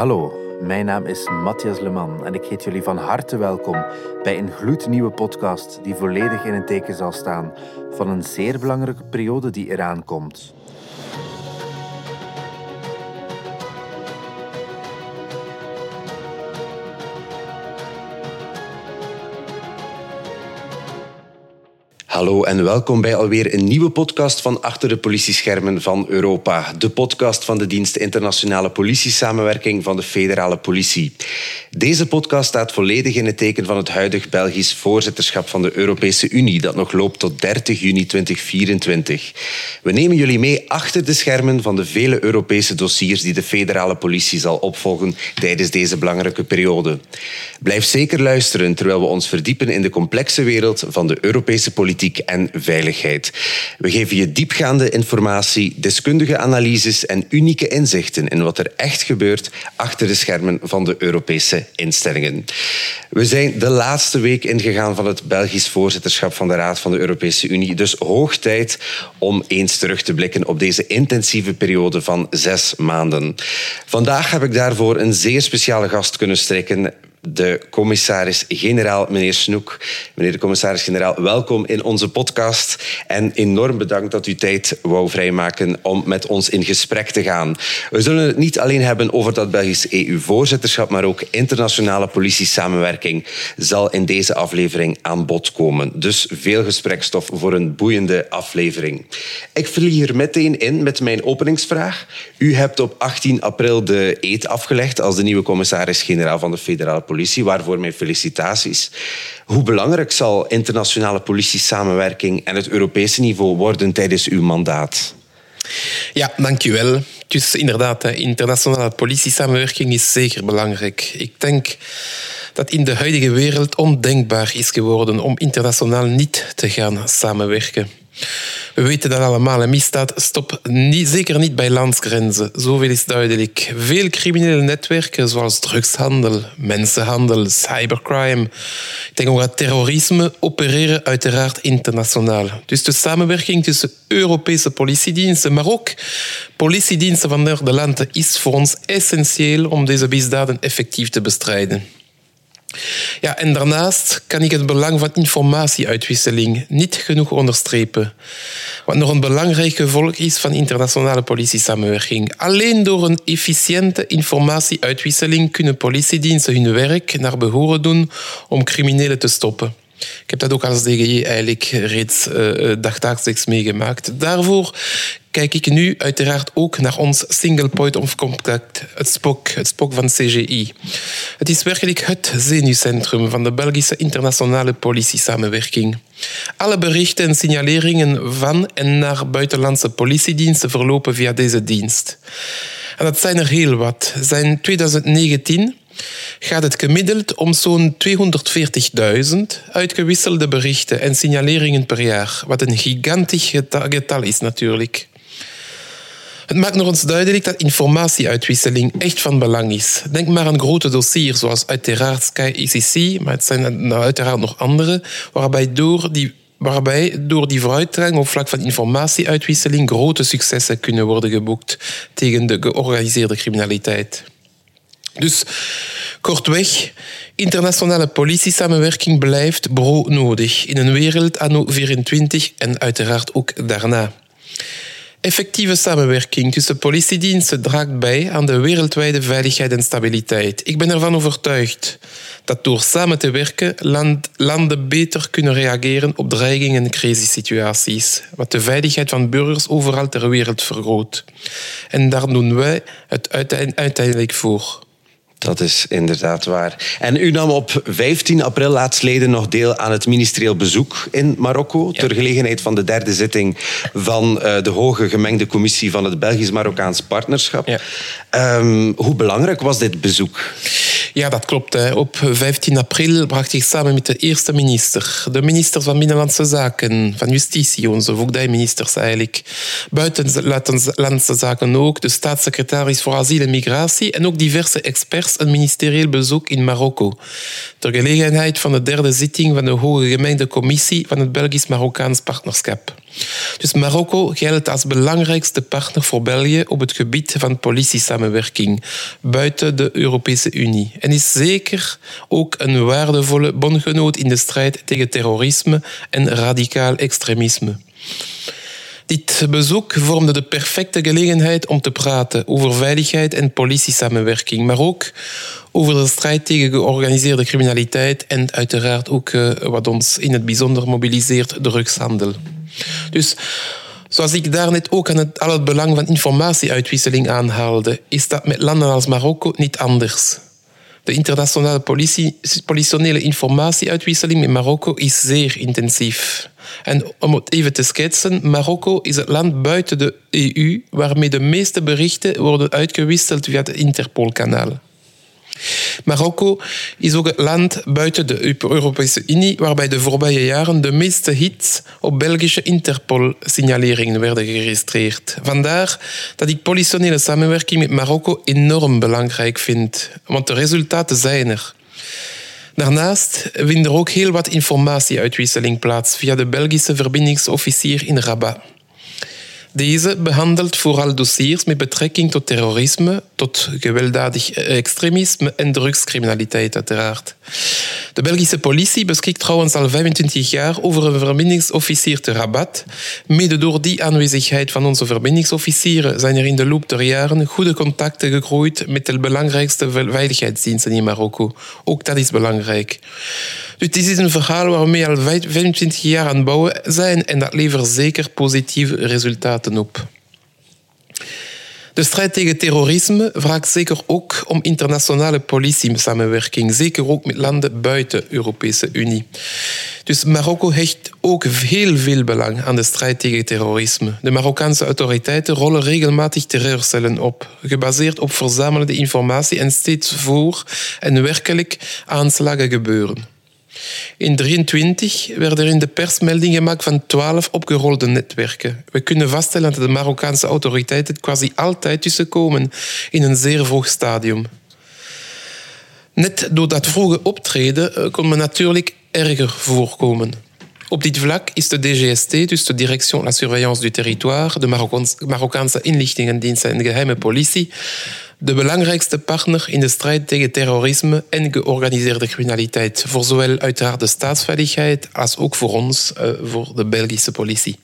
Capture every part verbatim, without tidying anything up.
Hallo, mijn naam is Matthias Leman en ik heet jullie van harte welkom bij een gloednieuwe podcast die volledig in het teken zal staan van een zeer belangrijke periode die eraan komt. Hallo en welkom bij alweer een nieuwe podcast van Achter de Politieschermen van Europa. De podcast van de dienst Internationale Politiesamenwerking van de Federale Politie. Deze podcast staat volledig in het teken van het huidig Belgisch voorzitterschap van de Europese Unie, dat nog loopt tot dertig juni tweeduizend vierentwintig. We nemen jullie mee achter de schermen van de vele Europese dossiers die de Federale Politie zal opvolgen tijdens deze belangrijke periode. Blijf zeker luisteren terwijl we ons verdiepen in de complexe wereld van de Europese politiek en veiligheid. We geven je diepgaande informatie, deskundige analyses en unieke inzichten in wat er echt gebeurt achter de schermen van de Europese instellingen. We zijn de laatste week ingegaan van het Belgisch voorzitterschap van de Raad van de Europese Unie, dus hoog tijd om eens terug te blikken op deze intensieve periode van zes maanden. Vandaag heb ik daarvoor een zeer speciale gast kunnen strekken. De commissaris-generaal, meneer Snoek. Meneer de commissaris-generaal, welkom in onze podcast. En enorm bedankt dat u tijd wou vrijmaken om met ons in gesprek te gaan. We zullen het niet alleen hebben over dat Belgisch E U-voorzitterschap, maar ook internationale politiesamenwerking zal in deze aflevering aan bod komen. Dus veel gesprekstof voor een boeiende aflevering. Ik vlieg er meteen in met mijn openingsvraag. U hebt op achttien april de eed afgelegd als de nieuwe commissaris-generaal van de Federale Politie. Politie, waarvoor mijn felicitaties. Hoe belangrijk zal internationale politiesamenwerking en het Europese niveau worden tijdens uw mandaat? Ja, dankjewel. Dus inderdaad, internationale politiesamenwerking is zeker belangrijk. Ik denk dat in de huidige wereld ondenkbaar is geworden om internationaal niet te gaan samenwerken. We weten dat allemaal, een misdaad stopt niet, zeker niet bij landsgrenzen. Zoveel is duidelijk. Veel criminele netwerken, zoals drugshandel, mensenhandel, cybercrime, ik denk ook aan terrorisme, opereren uiteraard internationaal. Dus de samenwerking tussen Europese politiediensten, maar ook politiediensten van derde landen, is voor ons essentieel om deze misdaden effectief te bestrijden. Ja, en daarnaast kan ik het belang van informatieuitwisseling niet genoeg onderstrepen. Wat nog een belangrijk gevolg is van internationale politiesamenwerking. Alleen door een efficiënte informatieuitwisseling kunnen politiediensten hun werk naar behoren doen om criminelen te stoppen. Ik heb dat ook als D G J eigenlijk reeds uh, dagdagelijks meegemaakt. Daarvoor kijk ik nu uiteraard ook naar ons Single Point of Contact, het S P O C, het S P O C van C G I. Het is werkelijk het zenuwcentrum van de Belgische internationale politiesamenwerking. Alle berichten en signaleringen van en naar buitenlandse politiediensten verlopen via deze dienst. En dat zijn er heel wat. In twintig negentien gaat het gemiddeld om zo'n tweehonderdveertigduizend uitgewisselde berichten en signaleringen per jaar, wat een gigantisch getal is natuurlijk. Het maakt nog eens duidelijk dat informatieuitwisseling echt van belang is. Denk maar aan grote dossiers zoals uiteraard Sky I C C, maar het zijn nou uiteraard nog andere, waarbij door die waarbij door die vooruitgang op vlak van informatieuitwisseling grote successen kunnen worden geboekt tegen de georganiseerde criminaliteit. Dus kortweg, internationale politiesamenwerking blijft broodnodig in een wereld anno vierentwintig en uiteraard ook daarna. Effectieve samenwerking tussen politiediensten draagt bij aan de wereldwijde veiligheid en stabiliteit. Ik ben ervan overtuigd dat door samen te werken land, landen beter kunnen reageren op dreigingen en crisissituaties, wat de veiligheid van burgers overal ter wereld vergroot. En daar doen wij het uiteindelijk voor. Dat is inderdaad waar. En u nam op vijftien april laatstleden nog deel aan het ministerieel bezoek in Marokko, ja, ter gelegenheid van de derde zitting van uh, de Hoge Gemengde Commissie van het Belgisch-Marokkaans Partnerschap. Ja. Um, hoe belangrijk was dit bezoek? Ja, dat klopt. Hè. Op vijftien april bracht ik samen met de eerste minister, de minister van Binnenlandse Zaken, van Justitie, onze voogdijministers eigenlijk, buitenlandse zaken ook, de staatssecretaris voor asiel en migratie en ook diverse experts een ministerieel bezoek in Marokko. Ter gelegenheid van de derde zitting van de Hoge Gemengde Commissie van het Belgisch-Marokkaans partnerschap. Dus Marokko geldt als belangrijkste partner voor België op het gebied van politiesamenwerking buiten de Europese Unie. En is zeker ook een waardevolle bondgenoot in de strijd tegen terrorisme en radicaal extremisme. Dit bezoek vormde de perfecte gelegenheid om te praten over veiligheid en politiesamenwerking, maar ook over de strijd tegen georganiseerde criminaliteit en uiteraard ook uh, wat ons in het bijzonder mobiliseert, drugshandel. Dus zoals ik daarnet ook aan het, al het belang van informatieuitwisseling aanhaalde, is dat met landen als Marokko niet anders. De internationale politie, politionele informatieuitwisseling met Marokko is zeer intensief. En om het even te schetsen, Marokko is het land buiten de E U waarmee de meeste berichten worden uitgewisseld via het Interpol-kanaal. Marokko is ook het land buiten de Europese Unie waarbij de voorbije jaren de meeste hits op Belgische Interpol-signaleringen werden geregistreerd. Vandaar dat ik politionele samenwerking met Marokko enorm belangrijk vind, want de resultaten zijn er. Daarnaast vindt er ook heel wat informatieuitwisseling plaats via de Belgische verbindingsofficier in Rabat. Deze behandelt vooral dossiers met betrekking tot terrorisme, tot gewelddadig extremisme en drugscriminaliteit uiteraard. De Belgische politie beschikt trouwens al vijfentwintig jaar over een verbindingsofficier te Rabat. Mede door die aanwezigheid van onze verbindingsofficieren zijn er in de loop der jaren goede contacten gegroeid met de belangrijkste veiligheidsdiensten in Marokko. Ook dat is belangrijk. Dus dit is een verhaal waarmee al vijfentwintig jaar aan het bouwen zijn en dat levert zeker positieve resultaten op. De strijd tegen terrorisme vraagt zeker ook om internationale politiesamenwerking, zeker ook met landen buiten de Europese Unie. Dus Marokko hecht ook heel veel belang aan de strijd tegen terrorisme. De Marokkaanse autoriteiten rollen regelmatig terreurcellen op, gebaseerd op verzamelde informatie en steeds voor en werkelijk aanslagen gebeuren. In drieëntwintig werd er in de pers melding gemaakt van twaalf opgerolde netwerken. We kunnen vaststellen dat de Marokkaanse autoriteiten quasi altijd tussenkomen in een zeer vroeg stadium. Net door dat vroege optreden kon men natuurlijk erger voorkomen. Op dit vlak is de D G S T, dus de Direction de la Surveillance du Territoire, de Marokkaanse inlichtingendiensten en de geheime politie, de belangrijkste partner in de strijd tegen terrorisme en georganiseerde criminaliteit, voor zowel uiteraard de staatsveiligheid als ook voor ons, voor de Belgische politie.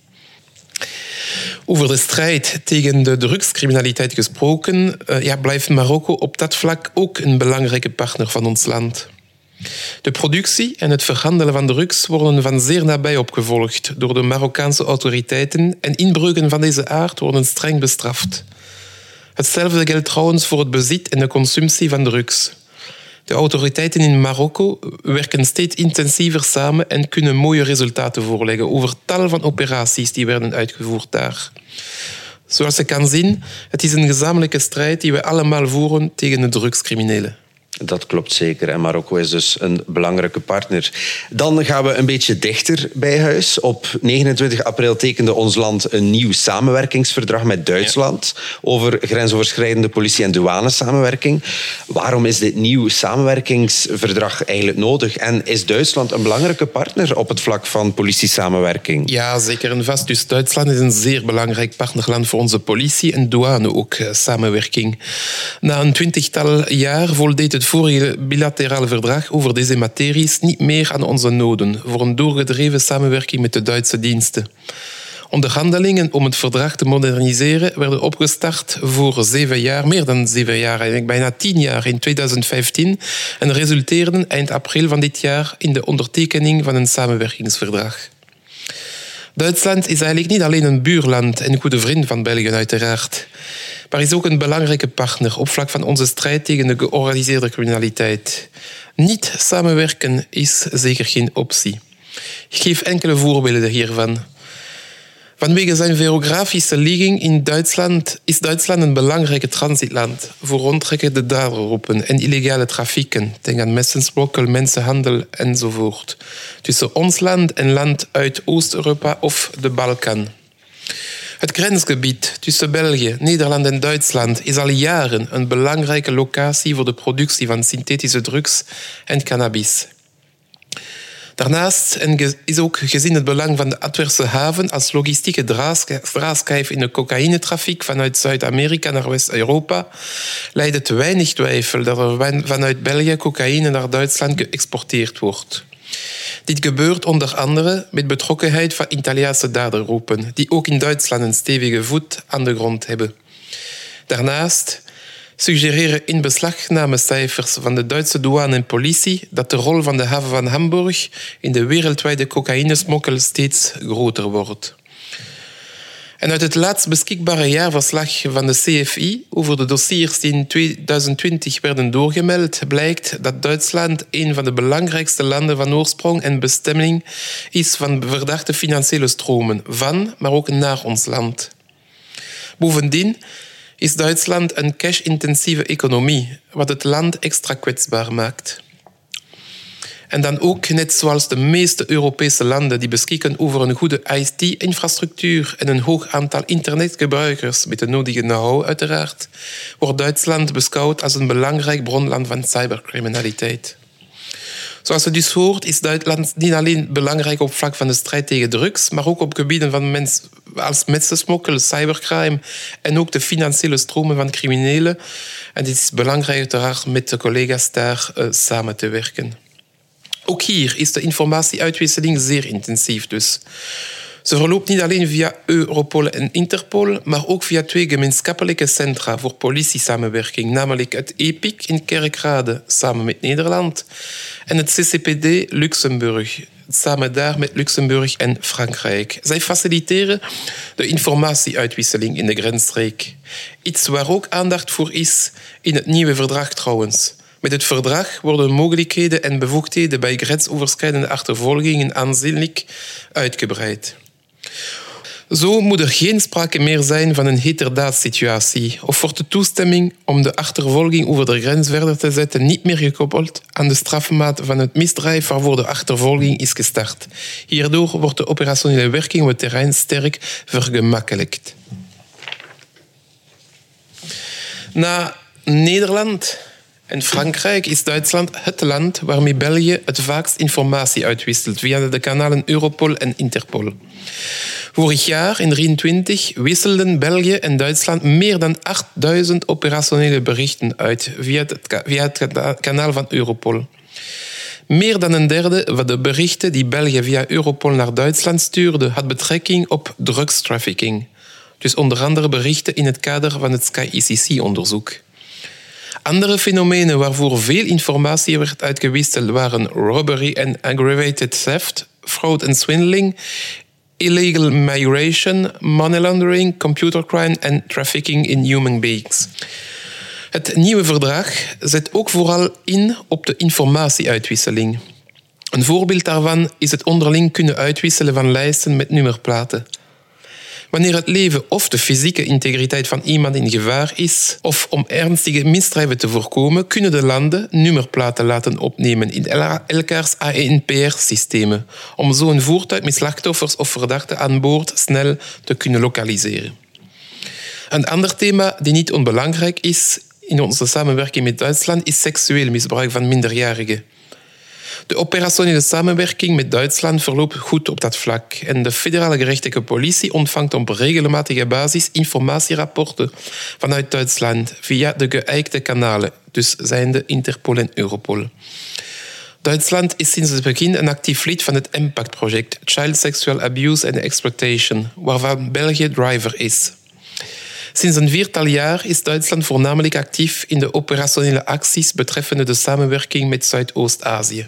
Over de strijd tegen de drugscriminaliteit gesproken, ja, blijft Marokko op dat vlak ook een belangrijke partner van ons land. De productie en het verhandelen van drugs worden van zeer nabij opgevolgd door de Marokkaanse autoriteiten en inbreuken van deze aard worden streng bestraft. Hetzelfde geldt trouwens voor het bezit en de consumptie van drugs. De autoriteiten in Marokko werken steeds intensiever samen en kunnen mooie resultaten voorleggen over tal van operaties die werden uitgevoerd daar. Zoals je kan zien, het is een gezamenlijke strijd die we allemaal voeren tegen de drugscriminelen. Dat klopt zeker. En Marokko is dus een belangrijke partner. Dan gaan we een beetje dichter bij huis. Op negenentwintig april tekende ons land een nieuw samenwerkingsverdrag met Duitsland ja. over grensoverschrijdende politie- en douanesamenwerking. Waarom is dit nieuw samenwerkingsverdrag eigenlijk nodig? En is Duitsland een belangrijke partner op het vlak van politiesamenwerking? Ja, zeker en vast. Dus Duitsland is een zeer belangrijk partnerland voor onze politie en douane ook samenwerking. Na een twintigtal jaar voldeed het vorige bilaterale verdrag over deze materies niet meer aan onze noden voor een doorgedreven samenwerking met de Duitse diensten. Onderhandelingen om het verdrag te moderniseren werden opgestart voor zeven jaar, meer dan zeven jaar, eigenlijk bijna tien jaar in tweeduizend vijftien en resulteerden eind april van dit jaar in de ondertekening van een samenwerkingsverdrag. Duitsland is eigenlijk niet alleen een buurland en een goede vriend van België uiteraard, maar is ook een belangrijke partner op vlak van onze strijd tegen de georganiseerde criminaliteit. Niet samenwerken is zeker geen optie. Ik geef enkele voorbeelden hiervan. Vanwege zijn geografische ligging in Duitsland is Duitsland een belangrijke transitland voor rondtrekkende dadergroepen en illegale trafieken, denk aan messensmokkel, mensenhandel enzovoort, tussen ons land en land uit Oost-Europa of de Balkan. Het grensgebied tussen België, Nederland en Duitsland is al jaren een belangrijke locatie voor de productie van synthetische drugs en cannabis. Daarnaast is ook gezien het belang van de Antwerpse haven als logistieke draadschijf in de cocaïnetrafiek vanuit Zuid-Amerika naar West-Europa, leidt het weinig twijfel dat er vanuit België cocaïne naar Duitsland geëxporteerd wordt. Dit gebeurt onder andere met betrokkenheid van Italiaanse dadergroepen, die ook in Duitsland een stevige voet aan de grond hebben. Daarnaast suggereren inbeslagnamecijfers van de Duitse douane en politie dat de rol van de haven van Hamburg in de wereldwijde cocaïnesmokkel steeds groter wordt. En uit het laatst beschikbare jaarverslag van de C F I over de dossiers die in tweeduizend twintig werden doorgemeld, blijkt dat Duitsland een van de belangrijkste landen van oorsprong en bestemming is van verdachte financiële stromen van, maar ook naar ons land. Bovendien is Duitsland een cash-intensieve economie, wat het land extra kwetsbaar maakt. En dan ook, net zoals de meeste Europese landen die beschikken over een goede I T-infrastructuur en een hoog aantal internetgebruikers met de nodige know-how uiteraard, wordt Duitsland beschouwd als een belangrijk bronland van cybercriminaliteit. Zoals je dus hoort, is Duitsland niet alleen belangrijk op vlak van de strijd tegen drugs, maar ook op gebieden van mens, als mensensmokkel, cybercrime en ook de financiële stromen van criminelen. En het is belangrijk uiteraard met de collega's daar uh, samen te werken. Ook hier is de informatieuitwisseling zeer intensief dus. Ze verloopt niet alleen via Europol en Interpol, maar ook via twee gemeenschappelijke centra voor politiesamenwerking, namelijk het E P I C in Kerkrade samen met Nederland en het C C P D Luxemburg, samen daar met Luxemburg en Frankrijk. Zij faciliteren de informatieuitwisseling in de grensstreek. Iets waar ook aandacht voor is in het nieuwe verdrag trouwens. Met het verdrag worden mogelijkheden en bevoegdheden bij grensoverschrijdende achtervolgingen aanzienlijk uitgebreid. Zo moet er geen sprake meer zijn van een heterdaad-situatie of wordt de toestemming om de achtervolging over de grens verder te zetten niet meer gekoppeld aan de strafmaat van het misdrijf waarvoor de achtervolging is gestart. Hierdoor wordt de operationele werking op het terrein sterk vergemakkelijkt. Na Nederland en Frankrijk is Duitsland het land waarmee België het vaakst informatie uitwisselt via de kanalen Europol en Interpol. Vorig jaar, in drieëntwintig, wisselden België en Duitsland meer dan achtduizend operationele berichten uit via het, via het kanaal van Europol. Meer dan een derde van de berichten die België via Europol naar Duitsland stuurde, had betrekking op drugstrafficking. Dus onder andere berichten in het kader van het Sky E C C-onderzoek. Andere fenomenen waarvoor veel informatie werd uitgewisseld waren robbery en aggravated theft, fraud en swindling, illegal migration, money laundering, computercrime en trafficking in human beings. Het nieuwe verdrag zet ook vooral in op de informatieuitwisseling. Een voorbeeld daarvan is het onderling kunnen uitwisselen van lijsten met nummerplaten. Wanneer het leven of de fysieke integriteit van iemand in gevaar is, of om ernstige misdrijven te voorkomen, kunnen de landen nummerplaten laten opnemen in elkaars A N P R-systemen, om zo een voertuig met slachtoffers of verdachten aan boord snel te kunnen lokaliseren. Een ander thema die niet onbelangrijk is in onze samenwerking met Duitsland is seksueel misbruik van minderjarigen. De operationele samenwerking met Duitsland verloopt goed op dat vlak en de federale gerechtelijke politie ontvangt op regelmatige basis informatierapporten vanuit Duitsland via de geëikte kanalen, dus zijnde Interpol en Europol. Duitsland is sinds het begin een actief lid van het Impact-project Child Sexual Abuse and Exploitation, waarvan België driver is. Sinds een viertal jaar is Duitsland voornamelijk actief in de operationele acties betreffende de samenwerking met Zuidoost-Azië.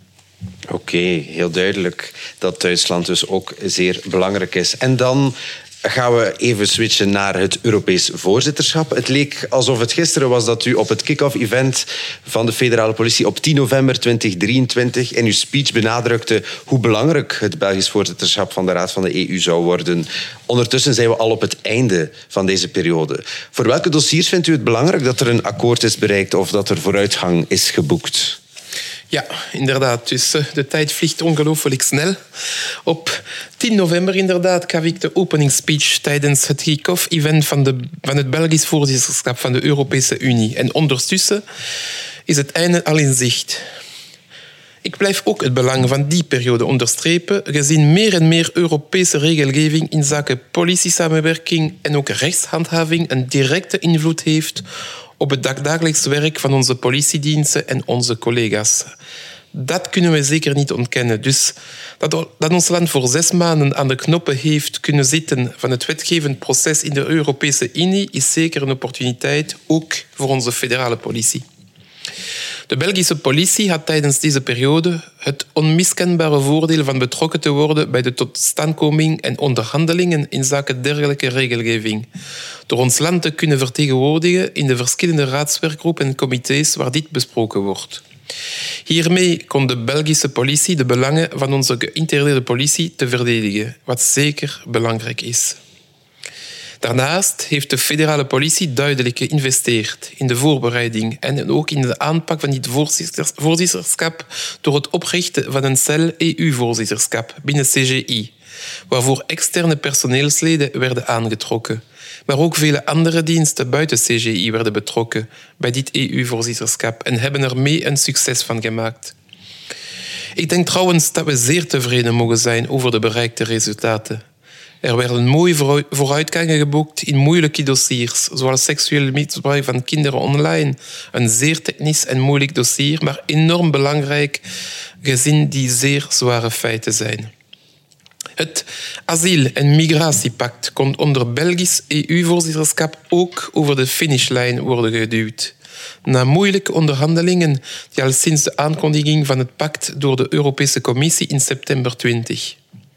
Oké, okay, heel duidelijk dat Duitsland dus ook zeer belangrijk is. En dan gaan we even switchen naar het Europees voorzitterschap. Het leek alsof het gisteren was dat u op het kick-off-event van de federale politie op tien november tweeduizend drieëntwintig in uw speech benadrukte hoe belangrijk het Belgisch voorzitterschap van de Raad van de E U zou worden. Ondertussen zijn we al op het einde van deze periode. Voor welke dossiers vindt u het belangrijk dat er een akkoord is bereikt of dat er vooruitgang is geboekt? Ja, inderdaad. Dus de tijd vliegt ongelooflijk snel. Op tien november inderdaad gaf ik de opening speech tijdens het kick-off-event van, de, van het Belgisch voorzitterschap van de Europese Unie. En ondertussen is het einde al in zicht. Ik blijf ook het belang van die periode onderstrepen, gezien meer en meer Europese regelgeving in zaken politiesamenwerking en ook rechtshandhaving een directe invloed heeft op het dagdagelijks werk van onze politiediensten en onze collega's. Dat kunnen we zeker niet ontkennen. Dus dat, dat ons land voor zes maanden aan de knoppen heeft kunnen zitten van het wetgevend proces in de Europese Unie is zeker een opportuniteit, ook voor onze federale politie. De Belgische politie had tijdens deze periode het onmiskenbare voordeel van betrokken te worden bij de totstandkoming en onderhandelingen in zaken dergelijke regelgeving, door ons land te kunnen vertegenwoordigen in de verschillende raadswerkgroepen en comité's waar dit besproken wordt. Hiermee kon de Belgische politie de belangen van onze geïntegreerde politie te verdedigen, wat zeker belangrijk is. Daarnaast heeft de federale politie duidelijk geïnvesteerd in de voorbereiding en ook in de aanpak van dit voorzitterschap door het oprichten van een cel E U-voorzitterschap binnen C G I, waarvoor externe personeelsleden werden aangetrokken. Maar ook vele andere diensten buiten C G I werden betrokken bij dit E U-voorzitterschap en hebben er mee een succes van gemaakt. Ik denk trouwens dat we zeer tevreden mogen zijn over de bereikte resultaten. Er werden mooie vooruitgangen geboekt in moeilijke dossiers, zoals seksueel misbruik van kinderen online. Een zeer technisch en moeilijk dossier, maar enorm belangrijk gezien die zeer zware feiten zijn. Het asiel- en migratiepact kon onder Belgisch E U-voorzitterschap ook over de finishlijn worden geduwd. Na moeilijke onderhandelingen die al sinds de aankondiging van het pact door de Europese Commissie in september twintig.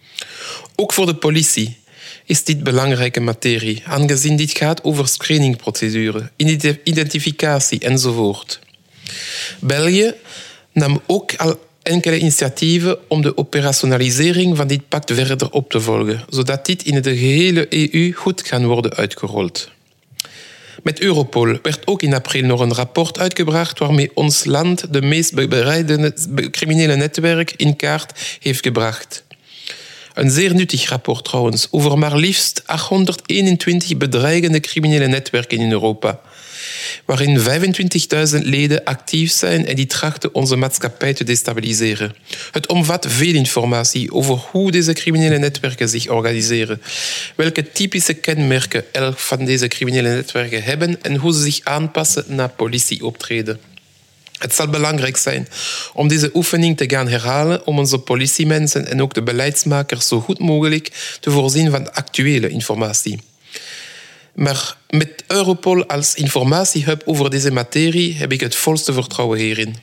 Ook voor de politie is dit belangrijke materie, aangezien dit gaat over screeningprocedure, identificatie enzovoort. België nam ook al enkele initiatieven om de operationalisering van dit pact verder op te volgen, zodat dit in de gehele E U goed kan worden uitgerold. Met Europol werd ook in april nog een rapport uitgebracht waarmee ons land de meest bereide criminele netwerk in kaart heeft gebracht. Een zeer nuttig rapport trouwens, over maar liefst achthonderdeenentwintig bedreigende criminele netwerken in Europa, waarin vijfentwintigduizend leden actief zijn en die trachten onze maatschappij te destabiliseren. Het omvat veel informatie over hoe deze criminele netwerken zich organiseren, welke typische kenmerken elk van deze criminele netwerken hebben en hoe ze zich aanpassen naar politieoptreden. Het zal belangrijk zijn om deze oefening te gaan herhalen om onze politiemensen en ook de beleidsmakers zo goed mogelijk te voorzien van actuele informatie. Maar met Europol als informatiehub over deze materie heb ik het volste vertrouwen hierin.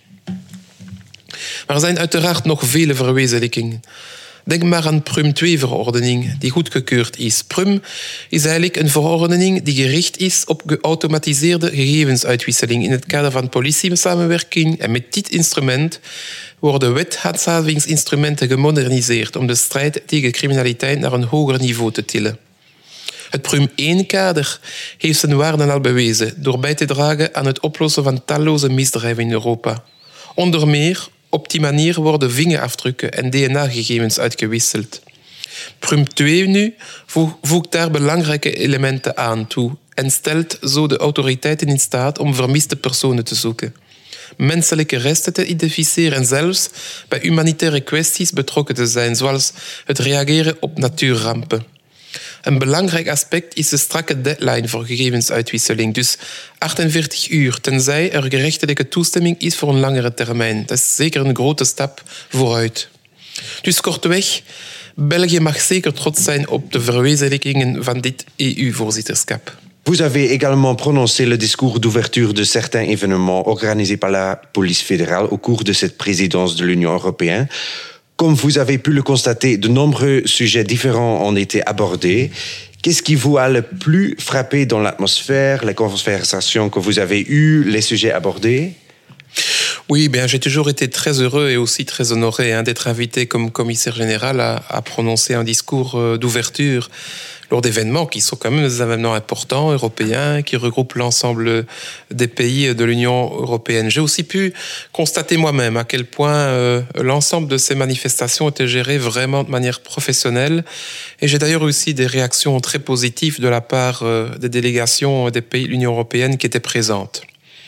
Maar er zijn uiteraard nog vele verwezenlijkingen. Denk maar aan Prum twee-verordening, die goedgekeurd is. Prum is eigenlijk een verordening die gericht is op geautomatiseerde gegevensuitwisseling in het kader van politiesamenwerking. En met dit instrument worden wethandhavingsinstrumenten gemoderniseerd om de strijd tegen criminaliteit naar een hoger niveau te tillen. Het Prum één-kader heeft zijn waarde al bewezen door bij te dragen aan het oplossen van talloze misdrijven in Europa. Onder meer op die manier worden vingerafdrukken en D N A-gegevens uitgewisseld. Prum twee nu voegt daar belangrijke elementen aan toe en stelt zo de autoriteiten in staat om vermiste personen te zoeken, menselijke resten te identificeren en zelfs bij humanitaire kwesties betrokken te zijn, zoals het reageren op natuurrampen. Een belangrijk aspect is de strakke deadline voor gegevensuitwisseling, dus achtenveertig uur, tenzij er gerechtelijke toestemming is voor een langere termijn. Dat is zeker een grote stap vooruit. Dus kortweg, België mag zeker trots zijn op de verwezenlijkingen van dit E U-voorzitterschap. Vous avez également prononcé le discours d'ouverture de certains événements organisés par la police fédérale au cours de cette présidence de l'Union européenne. Comme vous avez pu le constater, de nombreux sujets différents ont été abordés. Qu'est-ce qui vous a le plus frappé dans l'atmosphère, les conversations que vous avez eues, les sujets abordés? Oui, bien, j'ai toujours été très heureux et aussi très honoré hein, d'être invité comme commissaire général à, à prononcer un discours d'ouverture lors d'événements qui sont quand même des événements importants, européens, qui regroupent l'ensemble des pays de l'Union européenne. J'ai aussi pu constater moi-même à quel point euh, l'ensemble de ces manifestations étaient gérées vraiment de manière professionnelle. Et j'ai d'ailleurs aussi des réactions très positives de la part euh, des délégations des pays de l'Union européenne qui étaient présentes.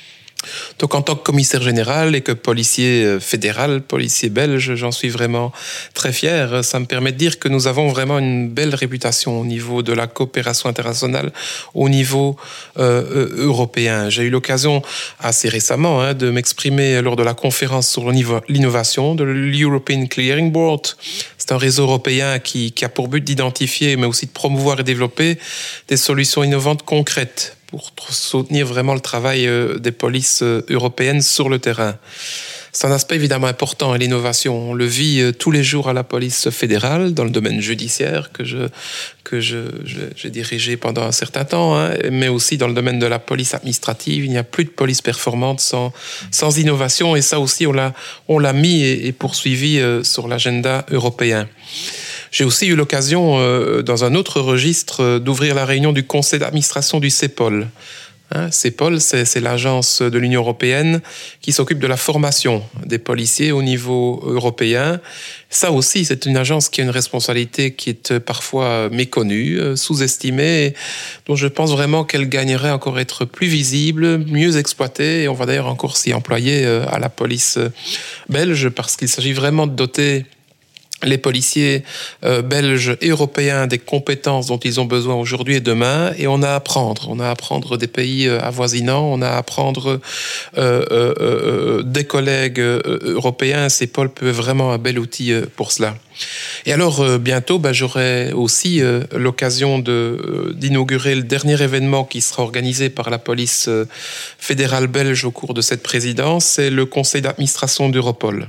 Donc en tant que commissaire général et que policier fédéral, policier belge, j'en suis vraiment très fier. Ça me permet de dire que nous avons vraiment une belle réputation au niveau de la coopération internationale, au niveau euh, européen. J'ai eu l'occasion assez récemment hein, de m'exprimer lors de la conférence sur l'innovation de l'European Clearing Board. C'est un réseau européen qui, qui a pour but d'identifier, mais aussi de promouvoir et développer des solutions innovantes concrètes pour soutenir vraiment le travail des polices européennes sur le terrain. C'est un aspect évidemment important, l'innovation. On le vit tous les jours à la police fédérale, dans le domaine judiciaire que, je, que je, je, j'ai dirigé pendant un certain temps, hein, mais aussi dans le domaine de la police administrative. Il n'y a plus de police performante sans, sans innovation, et ça aussi on l'a, on l'a mis et, et poursuivi euh, sur l'agenda européen. J'ai aussi eu l'occasion, euh, dans un autre registre, euh, d'ouvrir la réunion du conseil d'administration du CEPOL. Hein, CEPOL, c'est, c'est l'agence de l'Union européenne qui s'occupe de la formation des policiers au niveau européen. Ça aussi, c'est une agence qui a une responsabilité qui est parfois méconnue, euh, sous-estimée, et dont je pense vraiment qu'elle gagnerait encore à être plus visible, mieux exploitée, et on va d'ailleurs encore s'y employer euh, à la police belge, parce qu'il s'agit vraiment de doter les policiers euh, belges et européens des compétences dont ils ont besoin aujourd'hui et demain, et on a à apprendre. On a à apprendre des pays euh, avoisinants, on a à apprendre euh, euh, euh, des collègues euh, européens. CEPOL peut vraiment un bel outil euh, pour cela. Et alors, euh, bientôt, ben, j'aurai aussi euh, l'occasion de, euh, d'inaugurer le dernier événement qui sera organisé par la police euh, fédérale belge au cours de cette présidence, c'est le conseil d'administration d'Europol.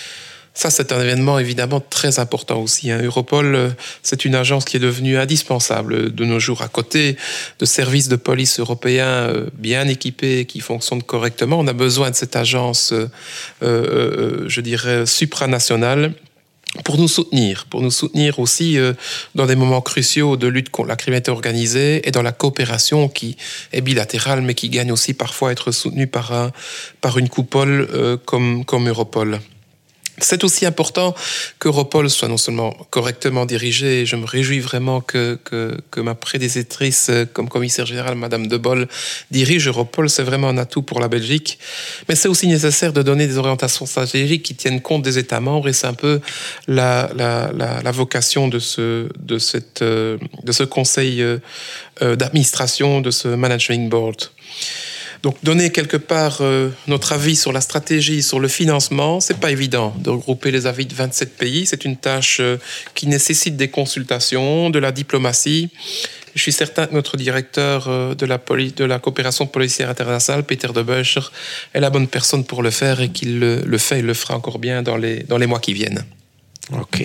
Ça, c'est un événement évidemment très important aussi. Hein. Europol, c'est une agence qui est devenue indispensable de nos jours. À côté de services de police européens bien équipés, qui fonctionnent correctement, on a besoin de cette agence, euh, euh, je dirais, supranationale, pour nous soutenir, pour nous soutenir aussi euh, dans des moments cruciaux de lutte contre la criminalité organisée et dans la coopération qui est bilatérale, mais qui gagne aussi parfois à être soutenue par, un, par une coupole euh, comme, comme Europol. C'est aussi important qu'Europol soit non seulement correctement dirigé, et je me réjouis vraiment que, que, que ma prédécessrice comme commissaire général, Madame De Boll, dirige Europol. C'est vraiment un atout pour la Belgique. Mais c'est aussi nécessaire de donner des orientations stratégiques qui tiennent compte des États membres, et c'est un peu la, la, la, la vocation de ce, de, cette, de ce conseil d'administration, de ce managing board. Donc, donner quelque part euh, notre avis sur la stratégie, sur le financement, c'est pas évident de regrouper les avis de vingt-sept pays. C'est une tâche euh, qui nécessite des consultations, de la diplomatie. Je suis certain que notre directeur euh, de, la poli- de la coopération policière internationale, Peter de Beuscher, est la bonne personne pour le faire, et qu'il le, le fait et le fera encore bien dans les, dans les mois qui viennent. Ok.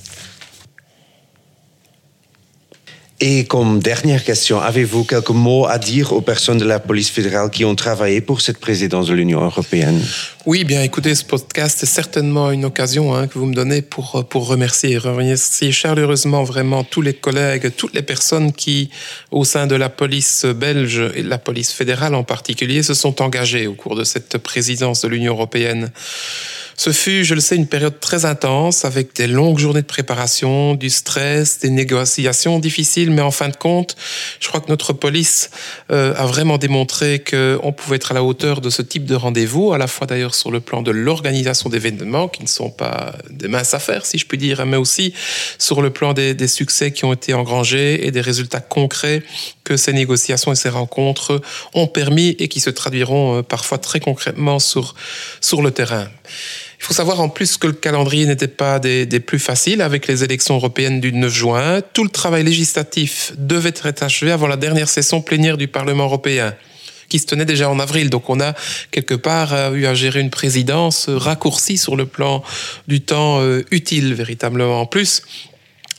Et comme dernière question, avez-vous quelques mots à dire aux personnes de la police fédérale qui ont travaillé pour cette présidence de l'Union européenne? Oui, bien écoutez, ce podcast est certainement une occasion hein, que vous me donnez pour, pour remercier, remercier chaleureusement vraiment tous les collègues, toutes les personnes qui, au sein de la police belge et de la police fédérale en particulier, se sont engagées au cours de cette présidence de l'Union européenne. Ce fut, je le sais, une période très intense, avec des longues journées de préparation, du stress, des négociations difficiles, mais en fin de compte, je crois que notre police euh, a vraiment démontré qu'on pouvait être à la hauteur de ce type de rendez-vous, à la fois d'ailleurs sur le plan de l'organisation d'événements, qui ne sont pas des minces affaires, si je puis dire, mais aussi sur le plan des, des succès qui ont été engrangés et des résultats concrets que ces négociations et ces rencontres ont permis et qui se traduiront euh, parfois très concrètement sur, sur le terrain. Il faut savoir en plus que le calendrier n'était pas des, des plus faciles avec les élections européennes du neuf juin. Tout le travail législatif devait être achevé avant la dernière session plénière du Parlement européen, qui se tenait déjà en avril. Donc on a quelque part eu à gérer une présidence raccourcie sur le plan du temps euh, utile véritablement. En plus,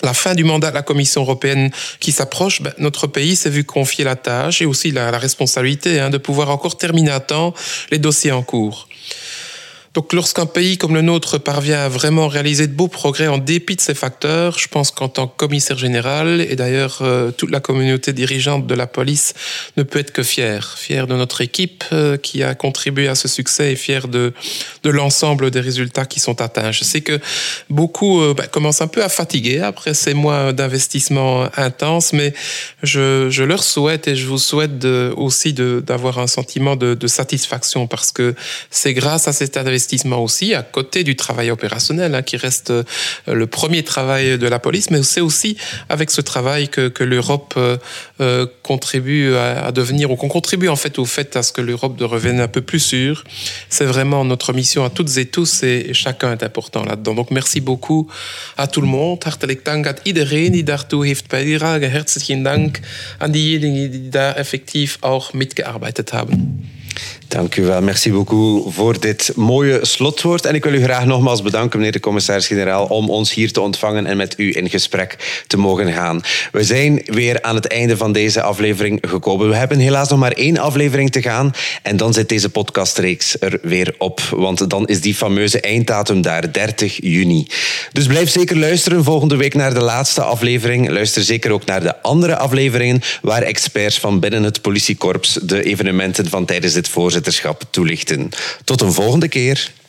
la fin du mandat de la Commission européenne qui s'approche, ben, notre pays s'est vu confier la tâche et aussi la, la responsabilité hein, de pouvoir encore terminer à temps les dossiers en cours. Donc, lorsqu'un pays comme le nôtre parvient à vraiment réaliser de beaux progrès en dépit de ces facteurs, je pense qu'en tant que commissaire général, et d'ailleurs euh, toute la communauté dirigeante de la police ne peut être que fière. Fière de notre équipe euh, qui a contribué à ce succès et fière de, de l'ensemble des résultats qui sont atteints. Je sais que beaucoup euh, bah, commencent un peu à fatiguer après ces mois d'investissement intense, mais je, je leur souhaite et je vous souhaite de, aussi de, d'avoir un sentiment de, de satisfaction parce que c'est grâce à cet investissement aussi, à côté du travail opérationnel, hein, qui reste le premier travail de la police, mais c'est aussi avec ce travail que, que l'Europe euh, contribue à, à devenir, ou qu'on contribue en fait au fait à ce que l'Europe devienne un peu plus sûre. C'est vraiment notre mission à toutes et tous et, et chacun est important là-dedans. Donc merci beaucoup à tout le monde. Hartelijk dank aan iedereen die daartoe heeft bijgedragen. Herzlichen Dank aan diejenigen die daar effectief ook mitgearbeitet haben. Dank u wel. Merci beaucoup voor dit mooie slotwoord. En ik wil u graag nogmaals bedanken, meneer de commissaris-generaal, om ons hier te ontvangen en met u in gesprek te mogen gaan. We zijn weer aan het einde van deze aflevering gekomen. We hebben helaas nog maar één aflevering te gaan en dan zit deze podcastreeks er weer op. Want dan is die fameuze einddatum daar, dertig juni. Dus blijf zeker luisteren volgende week naar de laatste aflevering. Luister zeker ook naar de andere afleveringen waar experts van binnen het politiekorps de evenementen van tijdens dit voorzitterschap toelichten. Tot een volgende keer.